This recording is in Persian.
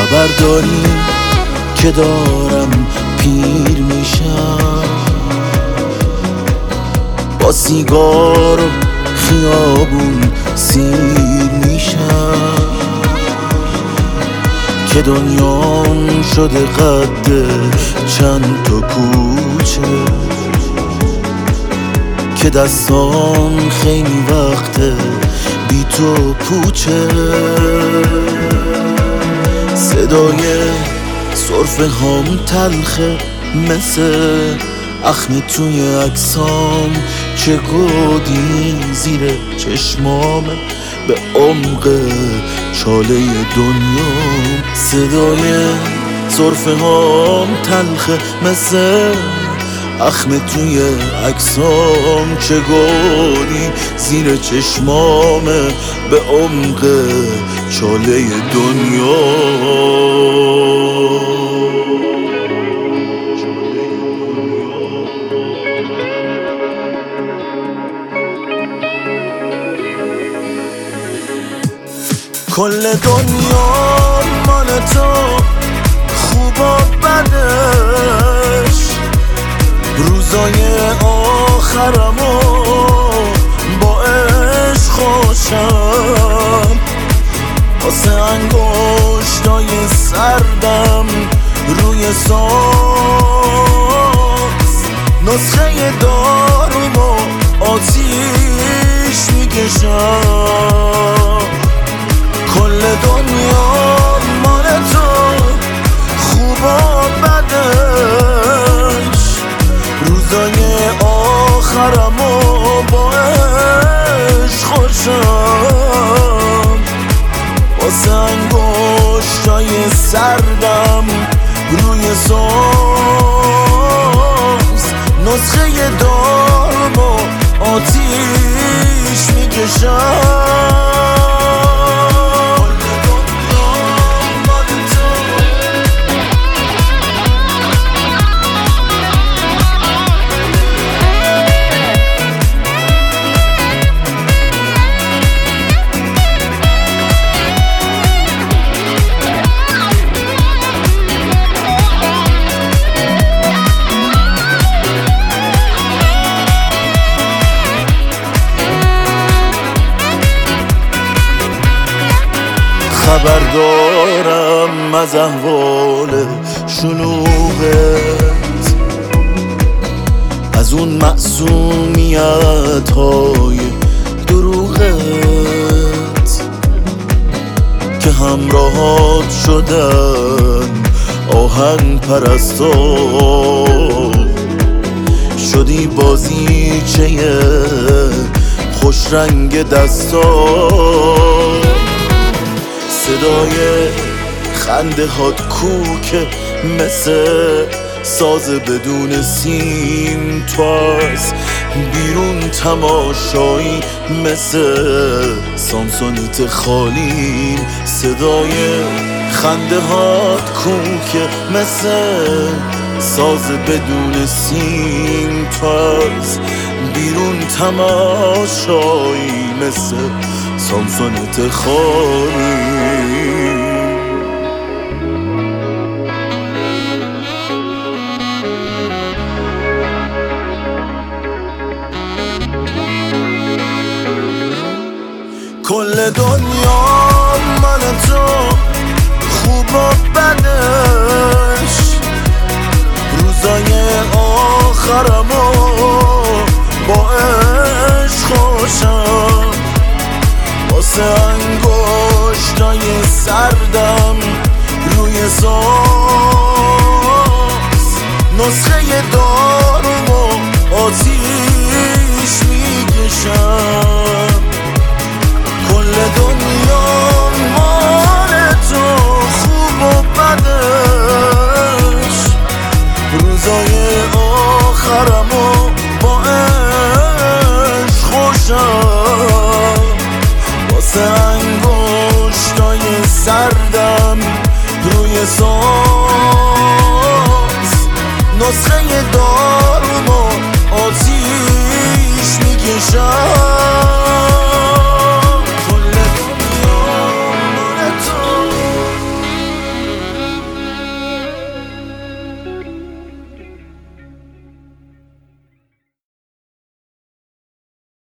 خبر داری که دارم پیر میشم، با سیگار و خیابون سیر میشم، که دنیام شده قد چند تا کوچه، که دستام خیلی وقته بی تو پوچه. صدای سرفه هام تلخه مثل اخم توی عکسام، چه گودی زیر چشمامه به عمق چاله دنیام. صدای سرفه هام تلخه مثل اخم توی عکسام، چه گودی زیر چشمامه به عمق چاله دنیام. کل دنیا مال تو، خوب و بدش، روزای آخرمو با عشق خوشم، واسه انگشتای سردم روی ساز، نسخه دارومو آتیش میکشم. کل دنیا مال تو، خوب و بدش، روزای آخرمو با عشق خوشم، واسه انگشتای سردم روی ساز، نسخه دارمو آتیش میکشم. خبر دارم از احوال شلوغت، از اون معصومیت های دروغت، که همراهات شدن آهنگ پرستا، شدی بازیچه خوش رنگ دستا. صدای خنده هات کوکه مثل ساز بدون سیم، تو از بیرون تماشایی مثل سامسونیت خالیم. صدای خنده هات کوکه مثل ساز بدون سیم، تو از بیرون تماشایی مثل سامسونیت خالیم. کل دنیا مال تو، خوب و بدش، روزای آخرمو با عشق خوشم، واسه انگشتای سردم روی ساز، نسخه دارومو آتیش میکشم. کل دنیا مال تو، خوب و بدش، روزای آخرمو با عشق خوشم، واسه انگشتای سردم روی ساز، نسخه